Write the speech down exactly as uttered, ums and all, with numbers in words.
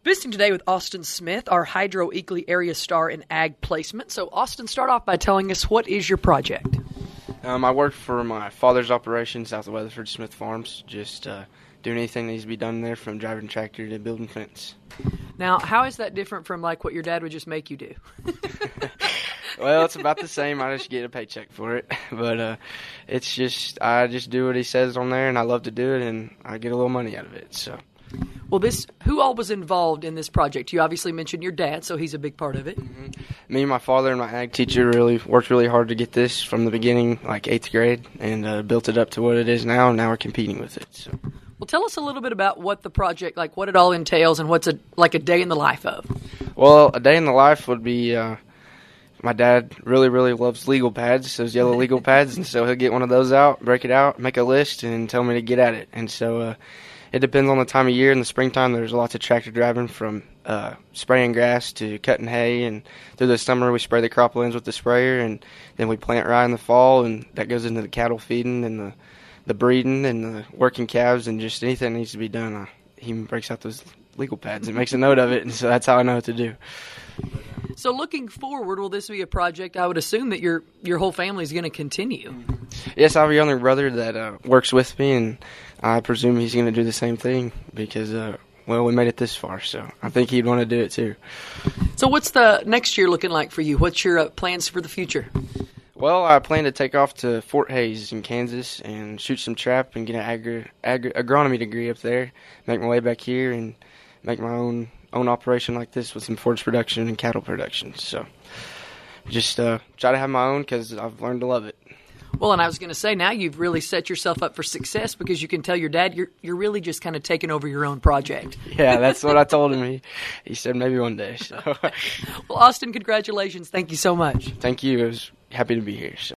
Visiting today with Austin Smith, our Hydro Eakly area star in ag placement. So, Austin, start off by telling us, what is your project? Um, I work for my father's operation, South of Weatherford Smith Farms, just uh, doing anything that needs to be done there, from driving tractor to building fence. Now, how is that different from like what your dad would just make you do? Well, it's about the same. I just get a paycheck for it. But uh, it's just, I just do what he says on there, and I love to do it, and I get a little money out of it. So, Well, this who all was involved in this project? You obviously mentioned your dad, so he's a big part of it. Mm-hmm. Me and my father and my ag teacher really worked really hard to get this from the beginning, like eighth grade, and uh, built it up to what it is now, and now we're competing with it. So. Well, tell us a little bit about what the project, like what it all entails, and what's a like a day in the life of. Well, a day in the life would be, uh, my dad really, really loves legal pads, those yellow legal pads, and so he'll get one of those out, break it out, make a list, and tell me to get at it. And so uh, it depends on the time of year. In the springtime, there's lots of tractor driving, from uh, spraying grass to cutting hay, and through the summer we spray the croplands with the sprayer, and then we plant rye in the fall, and that goes into the cattle feeding and the the breeding and the working calves, and just anything that needs to be done. Uh, he breaks out those legal pads and makes a note of it, and so that's how I know what to do. So looking forward, will this be a project I would assume that your your whole family is going to continue? Yes, I have a younger brother that uh, works with me, and I presume he's going to do the same thing because, uh, well, we made it this far, so I think he'd want to do it too. So what's the next year looking like for you? What's your uh, plans for the future? Well, I plan to take off to Fort Hays in Kansas and shoot some trap and get an agri- agri- agronomy degree up there, make my way back here, and make my own own operation like this with some forage production and cattle production. So just uh, try to have my own because I've learned to love it. Well, and I was going to say, now you've really set yourself up for success because you can tell your dad you're you're really just kind of taking over your own project. Yeah, that's what I told him. He, he said maybe one day. So. Well, Austin, congratulations. Thank you so much. Thank you. I was happy to be here. So.